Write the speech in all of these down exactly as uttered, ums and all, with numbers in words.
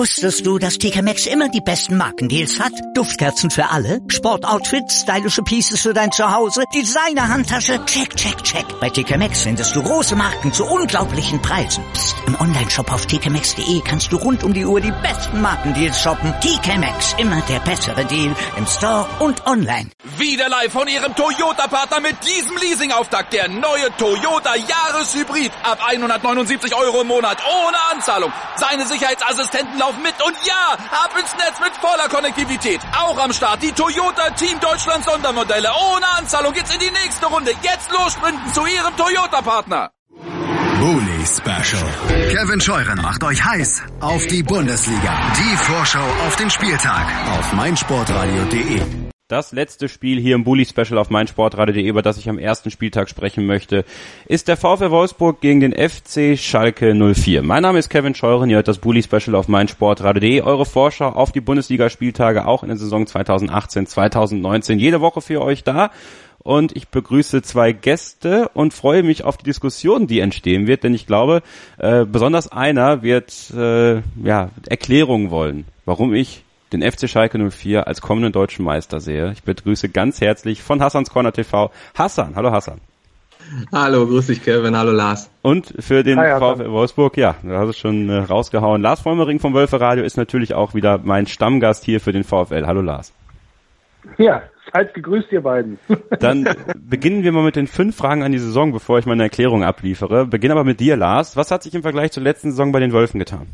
Wusstest du, dass T K Maxx immer die besten Markendeals hat? Duftkerzen für alle, Sportoutfits, stylische Pieces für dein Zuhause, Designer-Handtasche, check, check, check. Bei T K Maxx findest du große Marken zu unglaublichen Preisen. Psst. Im Onlineshop auf t k maxx punkt de kannst du rund um die Uhr die besten Markendeals shoppen. T K Maxx, immer der bessere Deal im Store und online. Wieder live von Ihrem Toyota-Partner mit diesem Leasing-Auftakt. Der neue Toyota Jahreshybrid. Ab hundertneunundsiebzig Euro im Monat ohne Anzahlung. Seine Sicherheitsassistenten laufen mit und ja, ab ins Netz mit voller Konnektivität. Auch am Start die Toyota Team Deutschland Sondermodelle. Ohne Anzahlung geht's in die nächste Runde. Jetzt los sprinten zu Ihrem Toyota-Partner. Bully Special. Kevin Scheuren macht euch heiß auf die Bundesliga. Die Vorschau auf den Spieltag auf meinsportradio punkt de. Das letzte Spiel hier im Bully Special auf meinsportradio punkt de, über das ich am ersten Spieltag sprechen möchte, ist der VfL Wolfsburg gegen den F C Schalke null vier. Mein Name ist Kevin Scheuren, ihr hört das Bully Special auf meinsportradio punkt de, eure Vorschau auf die Bundesliga-Spieltage auch in der Saison zweitausendachtzehn zweitausendneunzehn. Jede Woche für euch da. Und ich begrüße zwei Gäste und freue mich auf die Diskussion, die entstehen wird, denn ich glaube, äh, besonders einer wird äh, ja Erklärungen wollen, warum ich den F C Schalke null vier als kommenden deutschen Meister sehe. Ich begrüße ganz herzlich von Hassans Corner T V Hassan. Hallo Hassan. Hallo, grüß dich Kevin, hallo Lars. Und für den Hi, VfL Wolfsburg, ja, da hast du schon äh, rausgehauen. Lars Vollmering vom Wölfe Radio ist natürlich auch wieder mein Stammgast hier für den VfL. Hallo Lars. Ja, seid gegrüßt ihr beiden. Dann beginnen wir mal mit den fünf Fragen an die Saison, bevor ich meine Erklärung abliefere. Beginne aber mit dir, Lars. Was hat sich im Vergleich zur letzten Saison bei den Wölfen getan?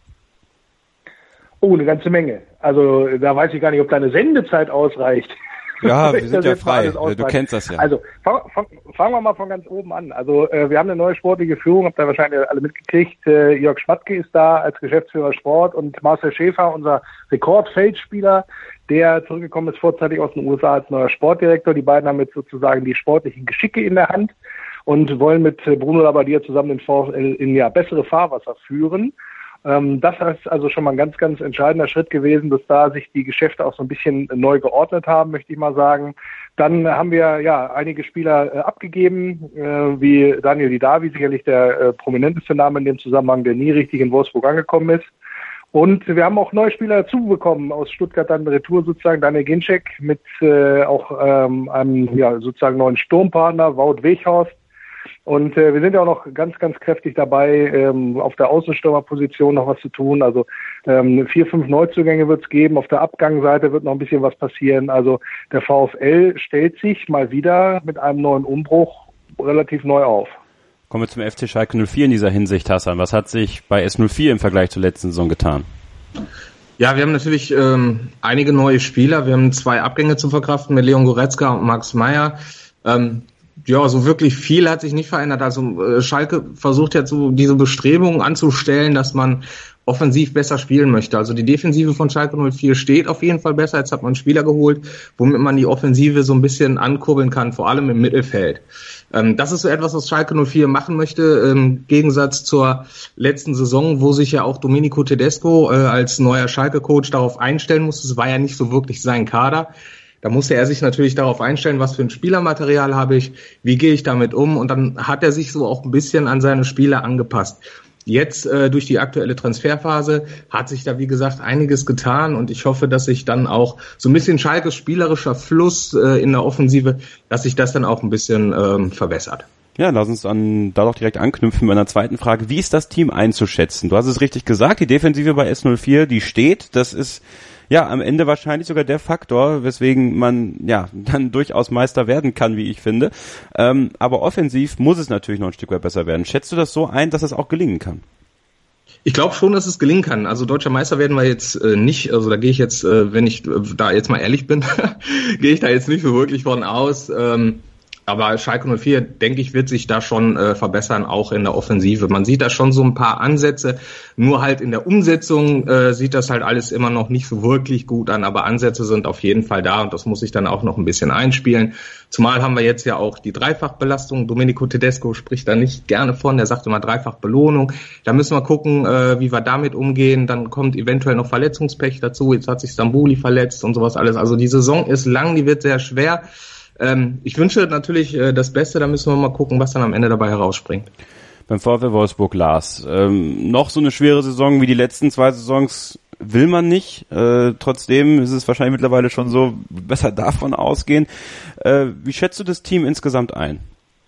Oh, eine ganze Menge. Also da weiß ich gar nicht, ob deine Sendezeit ausreicht. Ja, wir sind ja frei. Du kennst das ja. Also fang, fang, fangen wir mal von ganz oben an. Also äh, wir haben eine neue sportliche Führung, habt ihr wahrscheinlich alle mitgekriegt. Äh, Jörg Schmatke ist da als Geschäftsführer Sport und Marcel Schäfer, unser Rekordfeldspieler, der zurückgekommen ist vorzeitig aus den U S A als neuer Sportdirektor. Die beiden haben jetzt sozusagen die sportlichen Geschicke in der Hand und wollen mit Bruno Labbadia zusammen den VfL in ja bessere Fahrwasser führen. Ähm, das ist also schon mal ein ganz, ganz entscheidender Schritt gewesen, dass da sich die Geschäfte auch so ein bisschen neu geordnet haben, möchte ich mal sagen. Dann haben wir ja einige Spieler äh, abgegeben, äh, wie Daniel Didavi, sicherlich der äh, prominenteste Name in dem Zusammenhang, der nie richtig in Wolfsburg angekommen ist. Und wir haben auch neue Spieler dazu bekommen, aus Stuttgart dann Retour sozusagen, Daniel Ginczek mit äh, auch ähm, einem ja sozusagen neuen Sturmpartner, Wout Weghorst. Und äh, wir sind ja auch noch ganz, ganz kräftig dabei, ähm, auf der Außenstürmerposition noch was zu tun. Also ähm, vier, fünf Neuzugänge wird es geben. Auf der Abgangsseite wird noch ein bisschen was passieren. Also der VfL stellt sich mal wieder mit einem neuen Umbruch relativ neu auf. Kommen wir zum F C Schalke null vier in dieser Hinsicht, Hassan. Was hat sich bei S null vier im Vergleich zur letzten Saison getan? Ja, wir haben natürlich ähm, einige neue Spieler. Wir haben zwei Abgänge zu verkraften mit Leon Goretzka und Max Meyer. Ähm, ja, so wirklich viel hat sich nicht verändert. Also äh, Schalke versucht jetzt so diese Bestrebungen anzustellen, dass man offensiv besser spielen möchte. Also die Defensive von Schalke null vier steht auf jeden Fall besser. Jetzt hat man einen Spieler geholt, womit man die Offensive so ein bisschen ankurbeln kann, vor allem im Mittelfeld. Ähm, das ist so etwas, was Schalke null vier machen möchte, im Gegensatz zur letzten Saison, wo sich ja auch Domenico Tedesco äh, als neuer Schalke-Coach darauf einstellen musste. Es war ja nicht so wirklich sein Kader. Da musste er sich natürlich darauf einstellen, was für ein Spielermaterial habe ich, wie gehe ich damit um, und dann hat er sich so auch ein bisschen an seine Spieler angepasst. Jetzt äh, durch die aktuelle Transferphase hat sich da, wie gesagt, einiges getan, und ich hoffe, dass sich dann auch so ein bisschen Schalkes spielerischer Fluss äh, in der Offensive, dass sich das dann auch ein bisschen ähm, verbessert. Ja, lass uns an, da doch direkt anknüpfen mit einer zweiten Frage. Wie ist das Team einzuschätzen? Du hast es richtig gesagt, die Defensive bei S null vier, die steht, das ist ja am Ende wahrscheinlich sogar der Faktor, weswegen man ja dann durchaus Meister werden kann, wie ich finde. Ähm, aber offensiv muss es natürlich noch ein Stück weit besser werden. Schätzt du das so ein, dass es auch gelingen kann? Ich glaube schon, dass es gelingen kann. Also deutscher Meister werden wir jetzt äh, nicht, also da gehe ich jetzt, äh, wenn ich äh, da jetzt mal ehrlich bin, gehe ich da jetzt nicht so wirklich von aus. Ähm, Aber Schalke null vier, denke ich, wird sich da schon äh, verbessern, auch in der Offensive. Man sieht da schon so ein paar Ansätze, nur halt in der Umsetzung äh, sieht das halt alles immer noch nicht so wirklich gut an, aber Ansätze sind auf jeden Fall da, und das muss sich dann auch noch ein bisschen einspielen. Zumal haben wir jetzt ja auch die Dreifachbelastung. Domenico Tedesco spricht da nicht gerne von, der sagt immer Dreifachbelohnung. Da müssen wir gucken, äh, wie wir damit umgehen. Dann kommt eventuell noch Verletzungspech dazu. Jetzt hat sich Stambouli verletzt und sowas alles. Also die Saison ist lang, die wird sehr schwer. Ich wünsche natürlich das Beste, da müssen wir mal gucken, was dann am Ende dabei herausspringt. Beim VfL Wolfsburg, Lars. Ähm, noch so eine schwere Saison wie die letzten zwei Saisons will man nicht. Äh, trotzdem ist es wahrscheinlich mittlerweile schon so, besser davon ausgehen. Äh, wie schätzt du das Team insgesamt ein?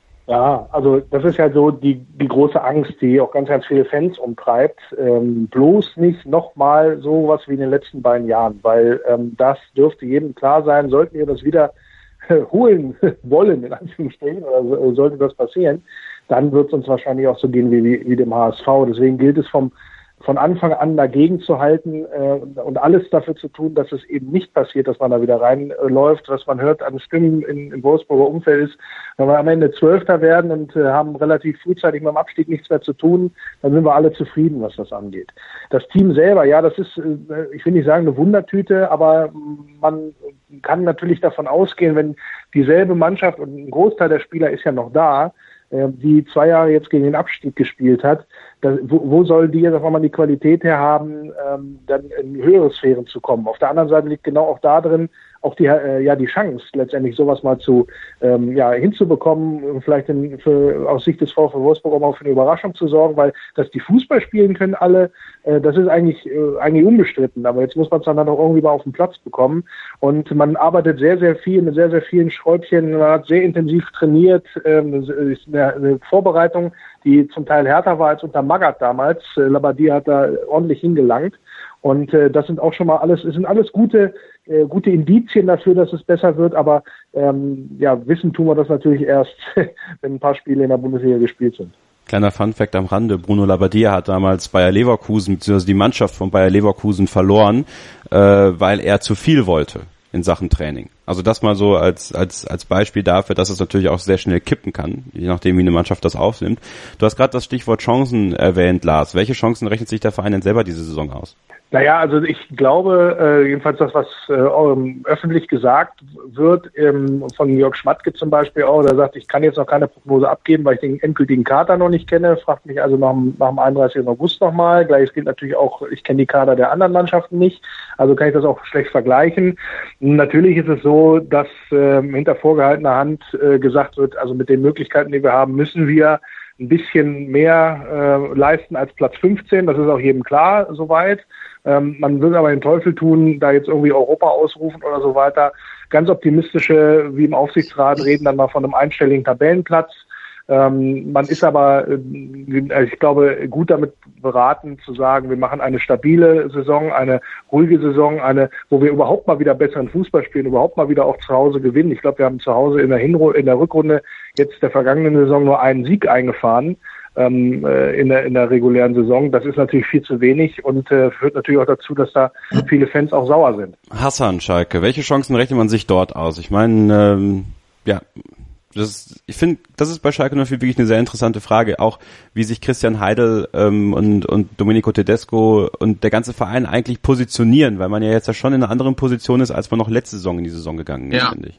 Ja, also das ist ja so die die große Angst, die auch ganz, ganz viele Fans umtreibt. Ähm, bloß nicht nochmal sowas wie in den letzten beiden Jahren, weil ähm, das dürfte jedem klar sein, sollten wir das wieder äh, holen wollen, in Anführungsstrichen, oder so, sollte das passieren, dann wird es uns wahrscheinlich auch so gehen wie, wie, wie dem H S V. Deswegen gilt es vom von Anfang an dagegen zu halten äh, und alles dafür zu tun, dass es eben nicht passiert, dass man da wieder reinläuft. Äh, Was man hört an Stimmen in, im Wolfsburger Umfeld ist, wenn wir am Ende Zwölfter werden und äh, haben relativ frühzeitig mit dem Abstieg nichts mehr zu tun, dann sind wir alle zufrieden, was das angeht. Das Team selber, ja, das ist, äh, ich will nicht sagen eine Wundertüte, aber man kann natürlich davon ausgehen, wenn dieselbe Mannschaft und ein Großteil der Spieler ist ja noch da, die zwei Jahre jetzt gegen den Abstieg gespielt hat, das, wo, wo soll die jetzt auf einmal die Qualität her haben, ähm, dann in höhere Sphären zu kommen? Auf der anderen Seite liegt genau auch da drin auch die äh, ja die Chance, letztendlich sowas mal zu ähm, ja hinzubekommen, vielleicht in, für, aus Sicht des VfL Wolfsburg auch mal für eine Überraschung zu sorgen, weil dass die Fußball spielen können alle, äh, das ist eigentlich äh, eigentlich unbestritten, aber jetzt muss man es dann auch irgendwie mal auf den Platz bekommen und man arbeitet sehr, sehr viel mit sehr, sehr vielen Schräubchen, man hat sehr intensiv trainiert, ähm, ist eine, eine Vorbereitung, die zum Teil härter war als unter Magath damals. Äh, Labbadia hat da ordentlich hingelangt. Und äh, das sind auch schon mal alles, es sind alles gute, äh, gute Indizien dafür, dass es besser wird. Aber ähm, ja, wissen tun wir das natürlich erst, wenn ein paar Spiele in der Bundesliga gespielt sind. Kleiner Funfact am Rande: Bruno Labbadia hat damals Bayer Leverkusen bzw. die Mannschaft von Bayer Leverkusen verloren, äh, weil er zu viel wollte in Sachen Training. Also das mal so als als als Beispiel dafür, dass es natürlich auch sehr schnell kippen kann, je nachdem wie eine Mannschaft das aufnimmt. Du hast gerade das Stichwort Chancen erwähnt, Lars. Welche Chancen rechnet sich der Verein denn selber diese Saison aus? Naja, also ich glaube, äh, jedenfalls das, was äh, öffentlich gesagt wird, ähm, von Jörg Schmatke zum Beispiel auch, der sagt, ich kann jetzt noch keine Prognose abgeben, weil ich den endgültigen Kader noch nicht kenne, fragt mich also nach, nach dem einunddreißigsten August nochmal. Gleiches gilt natürlich auch, ich kenne die Kader der anderen Mannschaften nicht, also kann ich das auch schlecht vergleichen. Natürlich ist es so, dass äh, hinter vorgehaltener Hand äh, gesagt wird, also mit den Möglichkeiten, die wir haben, müssen wir ein bisschen mehr äh, leisten als Platz fünfzehn, das ist auch jedem klar soweit. Ähm, man will aber den Teufel tun, da jetzt irgendwie Europa ausrufen oder so weiter. Ganz optimistische, wie im Aufsichtsrat, reden dann mal von einem einstelligen Tabellenplatz. Ähm, man ist aber, äh, ich glaube, gut damit beraten zu sagen, wir machen eine stabile Saison, eine ruhige Saison, eine, wo wir überhaupt mal wieder besseren Fußball spielen, überhaupt mal wieder auch zu Hause gewinnen. Ich glaube, wir haben zu Hause in der Hinru- in der Rückrunde jetzt der vergangenen Saison nur einen Sieg eingefahren. Ähm, äh, in der in der regulären Saison. Das ist natürlich viel zu wenig und äh, führt natürlich auch dazu, dass da viele Fans auch sauer sind. Hassan, Schalke, welche Chancen rechnet man sich dort aus? Ich meine, ähm, ja, das ist, ich finde, das ist bei Schalke null vier wirklich eine sehr interessante Frage, auch wie sich Christian Heidel ähm, und und Domenico Tedesco und der ganze Verein eigentlich positionieren, weil man ja jetzt ja schon in einer anderen Position ist, als man noch letzte Saison in die Saison gegangen ist, ja. finde ich.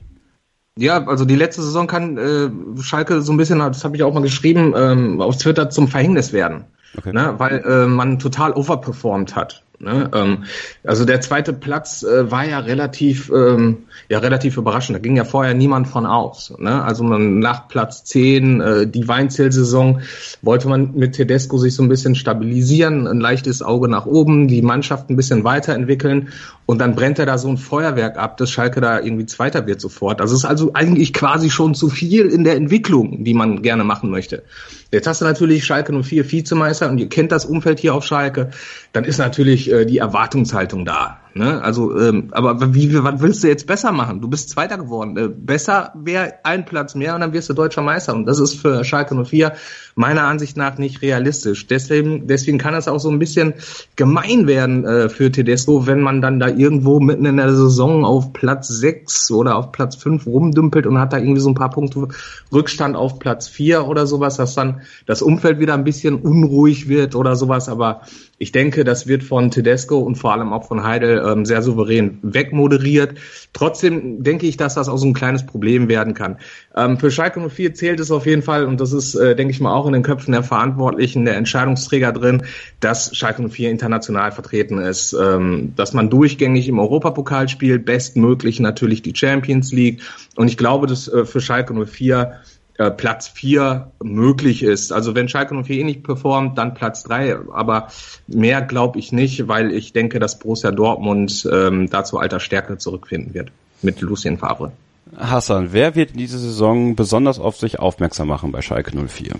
Ja, also die letzte Saison kann äh, Schalke so ein bisschen, das habe ich auch mal geschrieben, ähm, auf Twitter zum Verhängnis werden, okay. Ne, weil äh, man total overperformt hat. Ne? Ähm, also der zweite Platz äh, war ja relativ, ähm, ja relativ überraschend. Da ging ja vorher niemand von aus. Ne? Also man nach Platz zehn, äh, die Weinzierl-Saison, wollte man mit Tedesco sich so ein bisschen stabilisieren, ein leichtes Auge nach oben, die Mannschaft ein bisschen weiterentwickeln und dann brennt er da so ein Feuerwerk ab, dass Schalke da irgendwie Zweiter wird sofort. Also es ist also eigentlich quasi schon zu viel in der Entwicklung, die man gerne machen möchte. Jetzt hast du natürlich Schalke null vier Vizemeister und ihr kennt das Umfeld hier auf Schalke, dann ist natürlich äh, die Erwartungshaltung da. Ne? Also, ähm, aber wie, was willst du jetzt besser machen? Du bist Zweiter geworden. Äh, besser wäre ein Platz mehr und dann wirst du Deutscher Meister. Und das ist für Schalke null vier meiner Ansicht nach nicht realistisch. Deswegen, deswegen kann es auch so ein bisschen gemein werden äh, für Tedesco, wenn man dann da irgendwo mitten in der Saison auf Platz sechs oder auf Platz fünf rumdümpelt und hat da irgendwie so ein paar Punkte Rückstand auf Platz vier oder sowas, dass dann das Umfeld wieder ein bisschen unruhig wird oder sowas. Aber ich denke, das wird von Tedesco und vor allem auch von Heidel ähm, sehr souverän wegmoderiert. Trotzdem denke ich, dass das auch so ein kleines Problem werden kann. Ähm, für Schalke null vier zählt es auf jeden Fall, und das ist, äh, denke ich mal, auch in den Köpfen der Verantwortlichen, der Entscheidungsträger drin, dass Schalke null vier international vertreten ist, ähm, dass man durchgängig im Europapokal spielt, bestmöglich natürlich die Champions League. Und ich glaube, dass äh, für Schalke null vier äh, Platz vier möglich ist. Also wenn Schalke null vier eh nicht performt, dann Platz drei, aber mehr glaube ich nicht, weil ich denke, dass Borussia Dortmund ähm, da zu alter Stärke zurückfinden wird mit Lucien Favre. Hassan, wer wird in dieser Saison besonders auf sich aufmerksam machen bei Schalke null vier?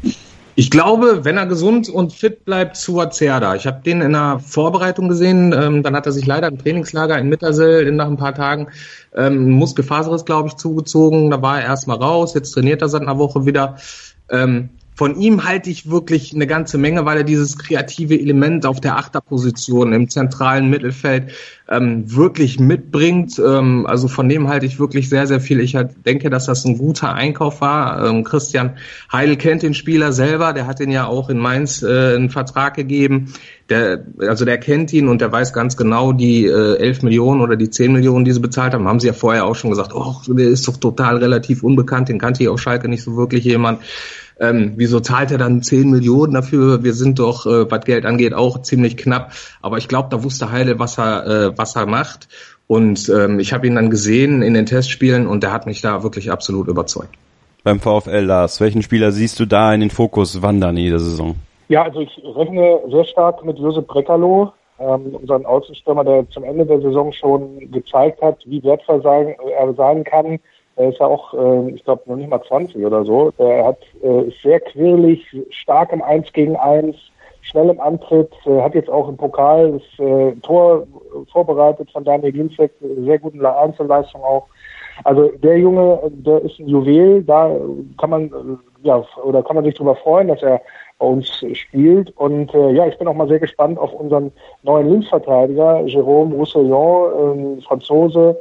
Ich glaube, wenn er gesund und fit bleibt, Suazerda. Ich habe den in der Vorbereitung gesehen, ähm, dann hat er sich leider im Trainingslager in Mittersel nach ein paar Tagen ähm, Muskelfaserriss, glaube ich, zugezogen. Da war er erstmal raus, jetzt trainiert er seit einer Woche wieder. Ähm, Von ihm halte ich wirklich eine ganze Menge, weil er dieses kreative Element auf der Achterposition im zentralen Mittelfeld ähm, wirklich mitbringt. Ähm, also von dem halte ich wirklich sehr, sehr viel. Ich halt denke, dass das ein guter Einkauf war. Ähm, Christian Heidel kennt den Spieler selber. Der hat ihn ja auch in Mainz äh, einen Vertrag gegeben. Der, also der kennt ihn und der weiß ganz genau, die äh, elf Millionen oder die zehn Millionen, die sie bezahlt haben, haben sie ja vorher auch schon gesagt, oh, der ist doch total relativ unbekannt, den kannte ich auf Schalke nicht so wirklich jemand. Ähm, wieso zahlt er dann zehn Millionen dafür? Wir sind doch, äh, was Geld angeht, auch ziemlich knapp. Aber ich glaube, da wusste Heidel, was er, äh, was er macht. Und ähm, ich habe ihn dann gesehen in den Testspielen und der hat mich da wirklich absolut überzeugt. Beim VfL, Lars, welchen Spieler siehst du da in den Fokus wandern in dieser Saison? Ja, also ich rechne sehr stark mit Josep Brekalo, ähm, unseren Außenstürmer, der zum Ende der Saison schon gezeigt hat, wie wertvoll sein, er sein kann. Er ist ja auch, äh, ich glaube, noch nicht mal zwanzig oder so. Er hat äh, ist sehr quirlig, stark im Eins gegen Eins, schnell im Antritt, äh, hat jetzt auch im Pokal das äh, Tor vorbereitet von Daniel Ginczek, sehr guten Einzelleistung auch. Also der Junge, der ist ein Juwel, da kann man ja oder kann man sich darüber freuen, dass er bei uns spielt. Und äh, ja, ich bin auch mal sehr gespannt auf unseren neuen Linksverteidiger, Jérôme Roussillon, äh, Franzose,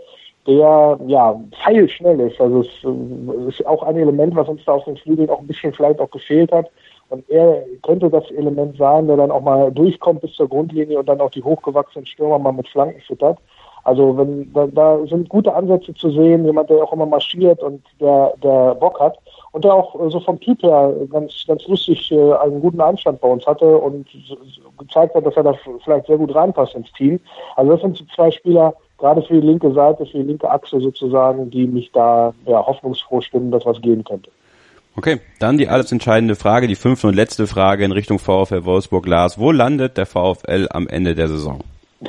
der ja pfeilschnell ist. Also es äh, ist auch ein Element, was uns da auf den Flügeln auch ein bisschen vielleicht auch gefehlt hat. Und er könnte das Element sein, der dann auch mal durchkommt bis zur Grundlinie und dann auch die hochgewachsenen Stürmer mal mit Flanken füttert. Also wenn da, da sind gute Ansätze zu sehen, jemand, der auch immer marschiert und der, der Bock hat und der auch so vom Typ her ganz, ganz lustig äh, einen guten Anstand bei uns hatte und gezeigt hat, dass er da vielleicht sehr gut reinpasst ins Team. Also das sind so zwei Spieler, gerade für die linke Seite, für die linke Achse sozusagen, die mich da ja, hoffnungsfroh stimmen, dass was gehen könnte. Okay, dann die alles entscheidende Frage, die fünfte und letzte Frage in Richtung VfL Wolfsburg. Lars, wo landet der VfL am Ende der Saison?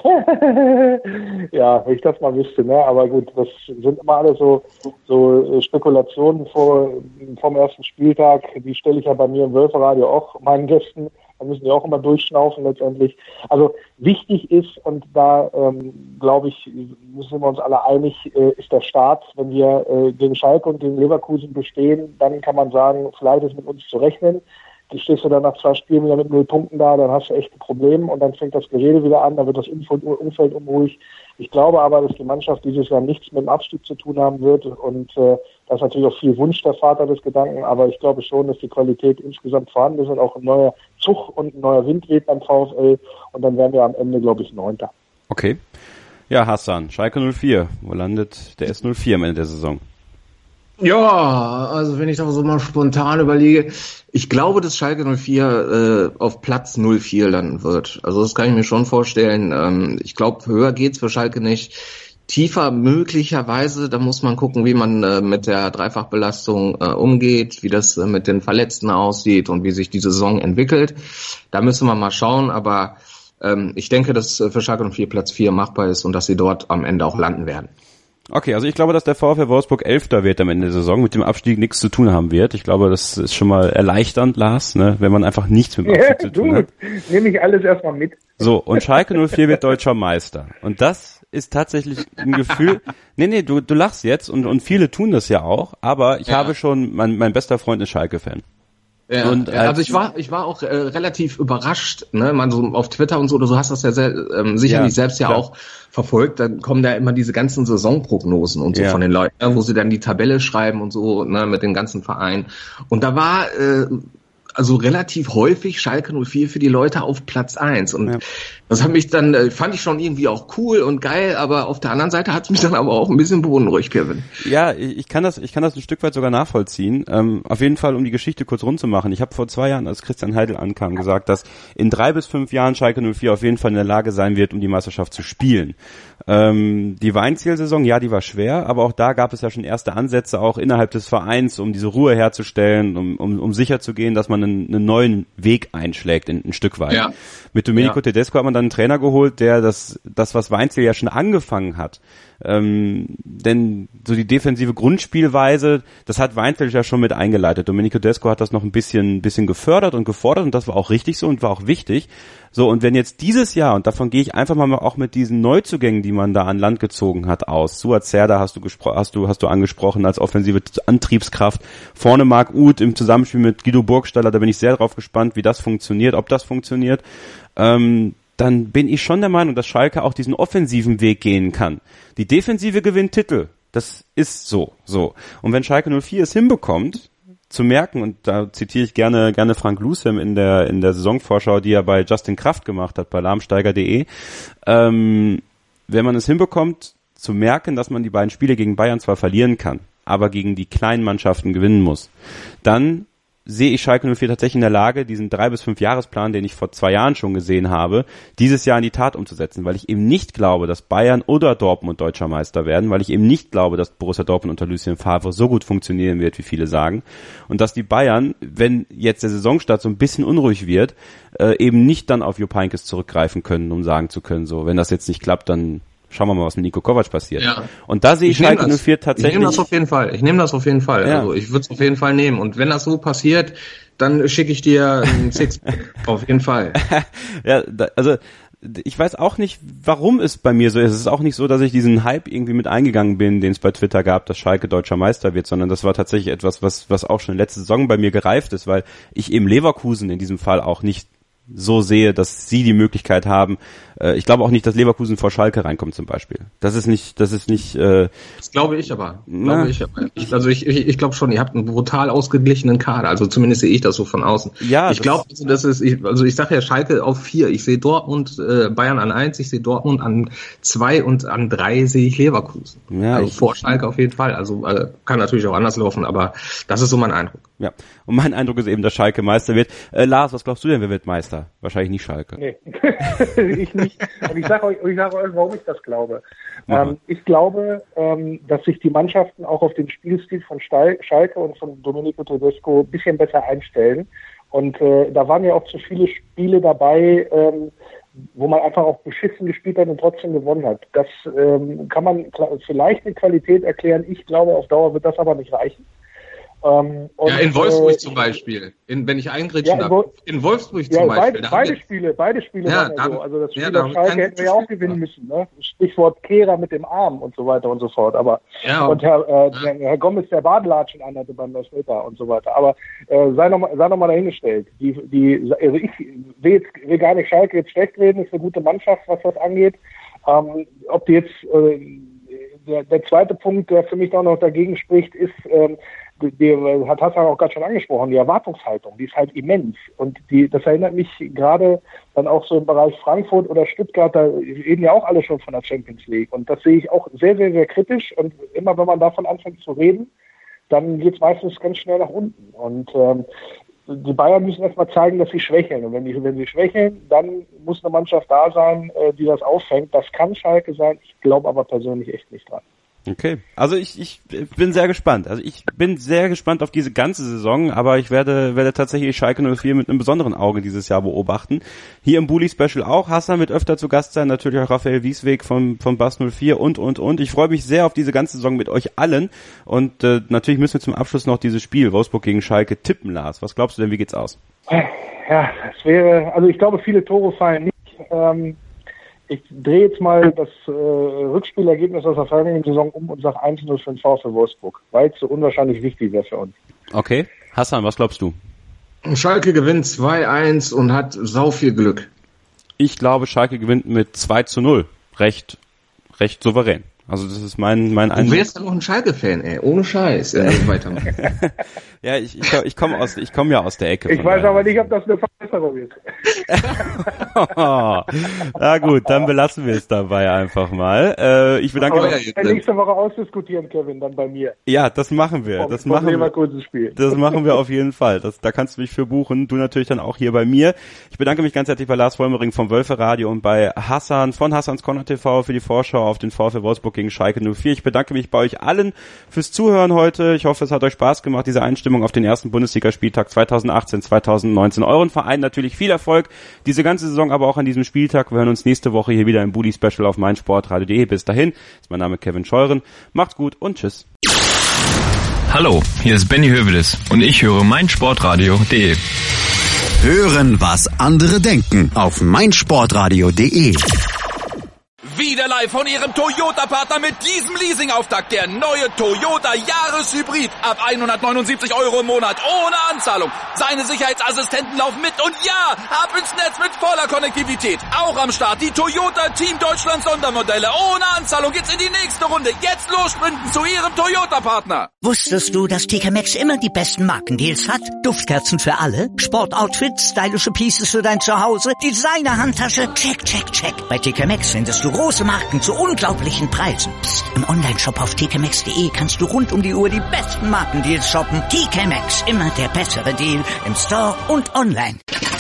Ja, wenn ich das mal wüsste, ne? Aber gut, das sind immer alle so, so Spekulationen vor, vom ersten Spieltag. Die stelle ich ja bei mir im Wölferadio auch meinen Gästen. Da müssen die auch immer durchschnaufen letztendlich. Also wichtig ist, und da ähm, glaube ich, sind wir uns alle einig, äh, ist der Start. Wenn wir äh, gegen Schalke und gegen Leverkusen bestehen, dann kann man sagen, vielleicht ist mit uns zu rechnen. Du stehst du dann nach zwei Spielen wieder mit null Punkten da, dann hast du echt ein Problem und dann fängt das Gerede wieder an, dann wird das Umfeld unruhig. Ich glaube aber, dass die Mannschaft dieses Jahr nichts mit dem Abstieg zu tun haben wird und äh, das ist natürlich auch viel Wunsch der Vater des Gedanken, aber ich glaube schon, dass die Qualität insgesamt vorhanden ist und auch ein neuer Zug und ein neuer Wind weht beim VfL und dann werden wir am Ende, glaube ich, Neunter. Okay. Ja, Hassan, Schalke null vier, wo landet der S null vier am Ende der Saison? Ja, also wenn ich da so mal spontan überlege, ich glaube, dass Schalke null vier äh, auf Platz null vier landen wird. Also das kann ich mir schon vorstellen. Ähm, ich glaube, höher geht's für Schalke nicht. Tiefer möglicherweise, da muss man gucken, wie man äh, mit der Dreifachbelastung äh, umgeht, wie das äh, mit den Verletzten aussieht und wie sich die Saison entwickelt. Da müssen wir mal schauen, aber ähm, ich denke, dass äh, für Schalke null vier Platz vier machbar ist und dass sie dort am Ende auch landen werden. Okay, also ich glaube, dass der VfL Wolfsburg Elfter wird am Ende der Saison, mit dem Abstieg nichts zu tun haben wird. Ich glaube, das ist schon mal erleichternd, Lars, ne, wenn man einfach nichts mit dem Abstieg ja, zu tun gut. hat. Nehme ich alles erstmal mit. So, und Schalke null vier wird deutscher Meister. Und das ist tatsächlich ein Gefühl, nee, nee, du, du lachst jetzt und, und viele tun das ja auch, aber ich ja. habe schon, mein, mein bester Freund ist Schalke-Fan. Ja, und, ja, also ich war ich war auch äh, relativ überrascht, ne, man so auf Twitter und so, oder so hast das ja sehr, ähm, sicherlich ja, selbst ja klar. auch verfolgt, dann kommen da immer diese ganzen Saisonprognosen und so ja. von den Leuten, ne, wo sie dann die Tabelle schreiben und so, ne, mit den ganzen Vereinen. Und da war äh, also relativ häufig Schalke null vier für die Leute auf Platz eins und ja. Das hat mich dann, äh, fand ich schon irgendwie auch cool und geil, aber auf der anderen Seite hat es mich dann aber auch ein bisschen beunruhigt, Kevin. Ja, ich kann das, ich kann das ein Stück weit sogar nachvollziehen. Ähm, auf jeden Fall, um die Geschichte kurz rund zu machen. Ich habe vor zwei Jahren, als Christian Heidel ankam, gesagt, dass in drei bis fünf Jahren Schalke null vier auf jeden Fall in der Lage sein wird, um die Meisterschaft zu spielen. Ähm, die Weinzielsaison, ja, die war schwer, aber auch da gab es ja schon erste Ansätze, auch innerhalb des Vereins, um diese Ruhe herzustellen, um, um, um sicher zu gehen, dass man einen, einen neuen Weg einschlägt, in, ein Stück weit. Ja. Mit Domenico ja. Tedesco hat man dann einen Trainer geholt, der das, das was Weinziel ja schon angefangen hat. Ähm, denn so die defensive Grundspielweise, das hat Weinziel ja schon mit eingeleitet. Domenico Tedesco hat das noch ein bisschen, ein bisschen gefördert und gefordert und das war auch richtig so und war auch wichtig. So, und wenn jetzt dieses Jahr, und davon gehe ich einfach mal auch mit diesen Neuzugängen, die man da an Land gezogen hat, aus. Suat Serdar hast du gespro- hast du, hast du angesprochen als offensive Antriebskraft. Vorne Marc Uth im Zusammenspiel mit Guido Burgstaller, da bin ich sehr drauf gespannt, wie das funktioniert, ob das funktioniert. Ähm, dann bin ich schon der Meinung, dass Schalke auch diesen offensiven Weg gehen kann. Die Defensive gewinnt Titel. Das ist so, so. Und wenn Schalke null vier es hinbekommt, zu merken, und da zitiere ich gerne, gerne Frank Lusem in der, in der Saisonvorschau, die er bei Justin Kraft gemacht hat, bei lahmsteiger punkt de, ähm, wenn man es hinbekommt, zu merken, dass man die beiden Spiele gegen Bayern zwar verlieren kann, aber gegen die kleinen Mannschaften gewinnen muss, dann sehe ich Schalke null vier tatsächlich in der Lage, diesen drei bis fünf Jahresplan, den ich vor zwei Jahren schon gesehen habe, dieses Jahr in die Tat umzusetzen, weil ich eben nicht glaube, dass Bayern oder Dortmund deutscher Meister werden, weil ich eben nicht glaube, dass Borussia Dortmund unter Lucien Favre so gut funktionieren wird, wie viele sagen, und dass die Bayern, wenn jetzt der Saisonstart so ein bisschen unruhig wird, äh, eben nicht dann auf Jupp Heynckes zurückgreifen können, um sagen zu können, so, wenn das jetzt nicht klappt, dann schauen wir mal, was mit Nico Kovac passiert. Ja. Und da sehe ich, ich Schalke null vier tatsächlich. Ich nehme das auf jeden Fall. Ich nehme das auf jeden Fall. Ja. Also ich würde es auf jeden Fall nehmen. Und wenn das so passiert, dann schicke ich dir ein Sixpack. Auf jeden Fall. Ja, da, also ich weiß auch nicht, warum es bei mir so ist. Es ist auch nicht so, dass ich diesen Hype irgendwie mit eingegangen bin, den es bei Twitter gab, dass Schalke deutscher Meister wird, sondern das war tatsächlich etwas, was was auch schon letzte Saison bei mir gereift ist, weil ich eben Leverkusen in diesem Fall auch nicht so sehe, dass sie die Möglichkeit haben. Äh, ich glaube auch nicht, dass Leverkusen vor Schalke reinkommt zum Beispiel. Das ist nicht, das ist nicht. Äh, das glaube ich aber. Glaube ich aber. Ich, also ich, ich, ich glaube schon, ihr habt einen brutal ausgeglichenen Kader. Also zumindest sehe ich das so von außen. Ja. Ich glaube, also das ist, ich, also ich sage ja Schalke auf vier. Ich sehe Dortmund, äh, Bayern an eins. Ich sehe Dortmund an zwei und an drei sehe ich Leverkusen. Ja, also ich, vor Schalke auf jeden Fall. Also äh, kann natürlich auch anders laufen, aber das ist so mein Eindruck. Ja. Und mein Eindruck ist eben, dass Schalke Meister wird. Äh, Lars, was glaubst du denn, wer wird Meister? Wahrscheinlich nicht Schalke. Nee, ich nicht. Und ich sage euch, ich sage euch, warum ich das glaube. Ähm, ich glaube, ähm, dass sich die Mannschaften auch auf den Spielstil von Schalke und von Domenico Tedesco ein bisschen besser einstellen. Und äh, da waren ja auch zu viele Spiele dabei, ähm, wo man einfach auch beschissen gespielt hat und trotzdem gewonnen hat. Das ähm, kann man vielleicht mit Qualität erklären. Ich glaube, auf Dauer wird das aber nicht reichen. Ähm, und, ja, in Wolfsburg äh, zum Beispiel, in, wenn ich eingrätschen ja, darf. In Wolfsburg ja, zum Beispiel. Beide, beide Spiele, beide Spiele ja, waren ja so. Also das Spiel ja, der Schalke hätten wir ja auch gewinnen müssen. Ne? Stichwort Kehrer mit dem Arm und so weiter und so fort. Aber ja, und Herr, äh, ja. Herr Gomez, der Badelatschen anhatte beim Elfmeter und so weiter. Aber äh, sei nochmal sei noch mal dahingestellt. Die, die, also ich will, jetzt, will gar nicht Schalke jetzt schlecht reden, ist eine gute Mannschaft, was das angeht. Ähm, ob die jetzt äh, der, der zweite Punkt, der für mich auch noch dagegen spricht, ist ähm, die hat Hassan auch gerade schon angesprochen, die Erwartungshaltung, die ist halt immens. Und die, das erinnert mich gerade dann auch so im Bereich Frankfurt oder Stuttgart, da reden ja auch alle schon von der Champions League. Und das sehe ich auch sehr, sehr, sehr kritisch. Und immer wenn man davon anfängt zu reden, dann geht es meistens ganz schnell nach unten. Und ähm, die Bayern müssen erstmal zeigen, dass sie schwächeln. Und wenn, die, wenn sie schwächeln, dann muss eine Mannschaft da sein, äh, die das auffängt. Das kann Schalke sein. Ich glaube aber persönlich echt nicht dran. Okay, also ich, ich bin sehr gespannt. Also ich bin sehr gespannt auf diese ganze Saison, aber ich werde werde tatsächlich Schalke null vier mit einem besonderen Auge dieses Jahr beobachten. Hier im Bully Special auch. Hassan wird öfter zu Gast sein, natürlich auch Raphael Wiesweg von von Bass null vier und und und. Ich freue mich sehr auf diese ganze Saison mit euch allen und äh, natürlich müssen wir zum Abschluss noch dieses Spiel Wolfsburg gegen Schalke tippen, Lars. Was glaubst du denn, wie geht's aus? Ja, es wäre, also ich glaube, viele Tore fallen nicht. Ähm Ich drehe jetzt mal das äh, Rückspielergebnis aus der vergangenen Saison um und sage eins null für den VfL Wolfsburg, weil es so unwahrscheinlich wichtig wäre für uns. Okay. Hassan, was glaubst du? Schalke gewinnt zwei eins und hat sau viel Glück. Ich glaube, Schalke gewinnt mit zwei zu null. Recht, recht souverän. Also das ist mein mein Du wärst dann noch ein Schalke-Fan, ey, ohne Scheiß. Ja, weitermachen. Ja, ich ich, ich komme aus ich komme ja aus der Ecke. Ich weiß aber nicht, ob das eine Verbesserung ist. Na gut, dann belassen wir es dabei einfach mal. Äh, ich bedanke mich. Nächste Woche ausdiskutieren, Kevin, dann bei mir. Ja, das machen wir. Das Vom machen wir. Spiel. Das machen wir auf jeden Fall. Das, da kannst du mich für buchen. Du natürlich dann auch hier bei mir. Ich bedanke mich ganz herzlich bei Lars Vollmering vom Wölfe Radio und bei Hassan von Hassans Corner T V für die Vorschau auf den VfL Wolfsburg gegen Schalke null vier. Ich bedanke mich bei euch allen fürs Zuhören heute. Ich hoffe, es hat euch Spaß gemacht, diese Einstimmung auf den ersten Bundesligaspieltag zweitausendachtzehn zweitausendneunzehn. Euren Verein natürlich viel Erfolg, diese ganze Saison, aber auch an diesem Spieltag. Wir hören uns nächste Woche hier wieder im Bully Special auf meinsportradio punkt de. Bis dahin ist mein Name Kevin Scheuren. Macht's gut und tschüss. Hallo, hier ist Benny Hövedes und ich höre meinsportradio punkt de. Hören, was andere denken auf meinsportradio punkt de. Wieder live von Ihrem Toyota-Partner mit diesem Leasing-Auftakt. Der neue Toyota Jahreshybrid. Ab hundertneunundsiebzig Euro im Monat. Ohne Anzahlung. Seine Sicherheitsassistenten laufen mit. Und ja, ab ins Netz mit voller Konnektivität. Auch am Start die Toyota Team Deutschland Sondermodelle. Ohne Anzahlung geht's in die nächste Runde. Jetzt los sprinten zu Ihrem Toyota-Partner. Wusstest du, dass T K Maxx immer die besten Markendeals hat? Duftkerzen für alle, Sportoutfits, stylische Pieces für dein Zuhause, Designer-Handtasche, check, check, check. Bei T K Maxx findest du große Marken zu unglaublichen Preisen. Psst. Im Onlineshop auf t k maxx punkt de kannst du rund um die Uhr die besten Markendeals shoppen. T K Maxx, immer der bessere Deal im Store und online.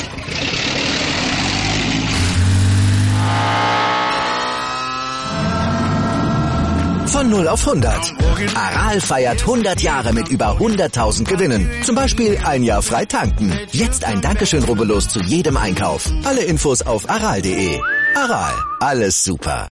Von null auf hundert. Aral feiert hundert Jahre mit über hunderttausend Gewinnen. Zum Beispiel ein Jahr frei tanken. Jetzt ein Dankeschön, rubbellos zu jedem Einkauf. Alle Infos auf aral punkt de. Aral, alles super.